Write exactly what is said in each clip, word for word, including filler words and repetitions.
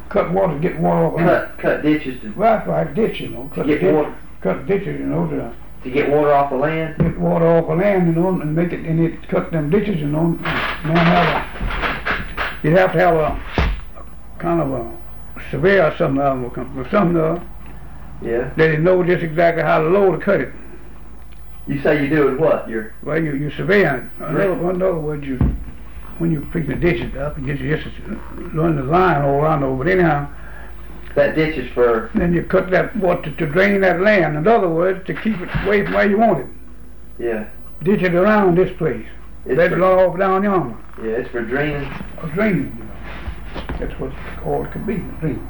cut water, get water off. Cut, cut ditches to. Right, right, ditch, you know. Cut to get ditch, water. Cut ditches, you know, to To get water off the land. get water off the land, you know, and make it, and it cut them ditches, you know. Man, have a, you'd have to have a, a kind of a surveyor or something, or something, uh, Yeah. that they know just exactly how low to cut it. You say you do it what? You're. Well, you you surveying. In other, in other words, you when you pick the ditches up, you just just run the line all around over. But anyhow, That ditch is for. then you cut that water to drain that land. In other words, to keep it away from where you want it. Yeah. Ditch it around this place. It's Let it for, run off down yonder. yeah, it's for draining. A draining, you know. That's what it's called, could be, draining.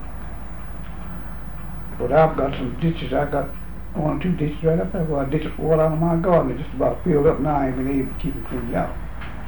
But I've got some ditches. I got one or two ditches right up there where I ditch water out of my garden. It's just about filled up now. I ain't been able to keep it cleaned out.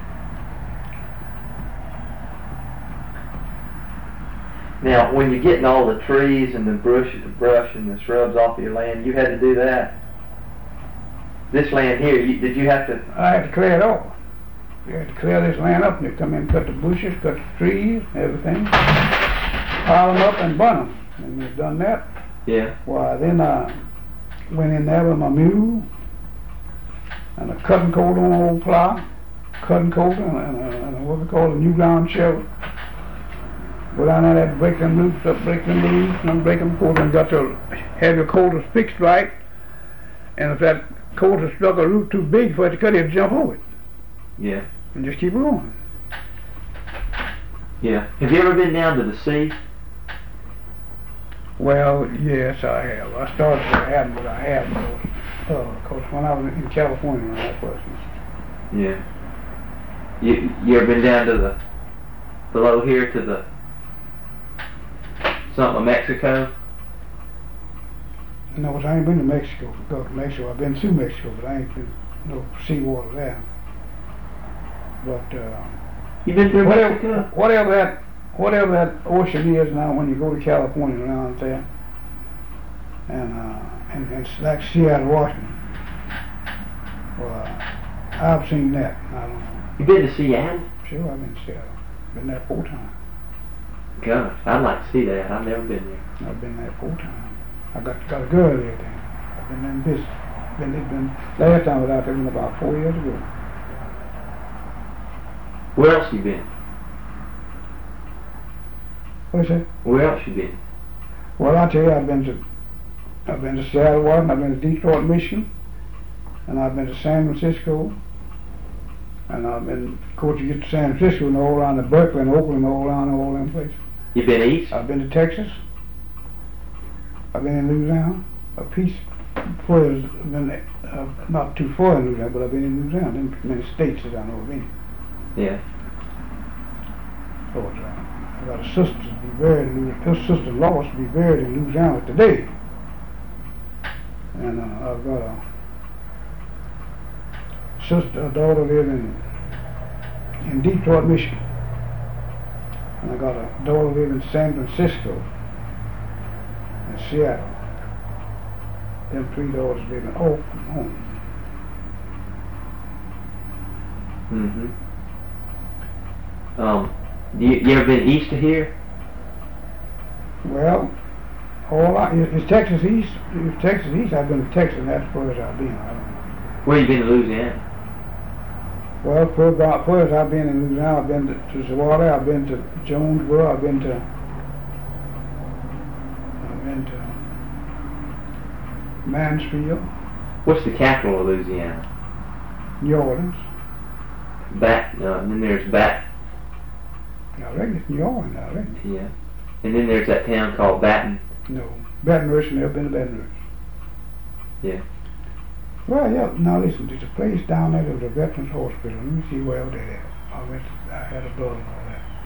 Now, when you're getting all the trees and the brush, the brush and the shrubs off of your land, you had to do that. This land here, you, did you have to? I had to clear it off. You had to clear this land up and they come in and cut the bushes, cut the trees, everything. Pile them up and burn them. And you've done that. Yeah. Why, then I went in there with my mule and a cutting coat on an old plow, cutting coat and, and, a, and a, what we call a new ground shovel. Go down there and break them loops up, break them loops, and break them coat and got to have your coulters fixed right. And if that coulter struck a root too big for it to cut, it'd jump over it. Yeah. And just keep going. Yeah. Have you ever been down to the sea? Well, yes, I have. I started to have, but I have because, uh, cause when I was in California, that was. Yeah. You you ever been down to the below here to the something of Mexico? No, I ain't been to Mexico. Go to Mexico. I've been to Mexico, but I ain't been no seawater there. But uh, You been through whatever, Mexico? whatever that whatever that ocean is now, when you go to California around there, and uh, and, and it's like Seattle, Washington. Well, I've seen that. I don't know. You been to Seattle? Sure, I've been to Seattle. Been there four times. Gosh, I'd like to see that. I've never been there. I've been there four times. I got got a girl there then. I've been there in business. Been, it's been last time I was out there was about four years ago. Where else you been? What is it? Where else you been? Well, I tell you, I've been to I've been to Seattle, Washington. I've been to Detroit, Michigan, and I've been to San Francisco. And I've been, of course, you get to San Francisco and all around the Berkeley and Oakland, all around all them places. You been east? I've been to Texas. I've been in Louisiana. A piece further, I've been uh, not too far in Louisiana, but I've been in Louisiana. Them many states that I know I've been. Yeah. So uh, I got a sister to be buried in Louisiana. Her sister Lois to be buried in Louisiana today. And uh, I've got a sister, a daughter live in in Detroit, Michigan. And I got a daughter live in San Francisco and Seattle. Them three daughters live in Oakland home. Mm-hmm. Um, you, you ever been east of here? Well, all I, is, is Texas east? Is Texas east? I've been to Texas, and that's as far as I've been. I don't know. Where you been in Louisiana? Well, for about first I've been in Louisiana, I've been to, to Zawada, I've been to Jonesboro, I've been to I've been to Mansfield, What's the capital of Louisiana? New Orleans. Bat. No, and then there's Bat. I reckon it's New Orleans, I reckon. Yeah. And then there's that town called Baton. No, Baton Rouge, never been to Baton Rouge. Yeah. Well, yeah, now listen, there's a place down there, there was a Veterans Hospital. Let me see where that is. I went, I had a brother and all that.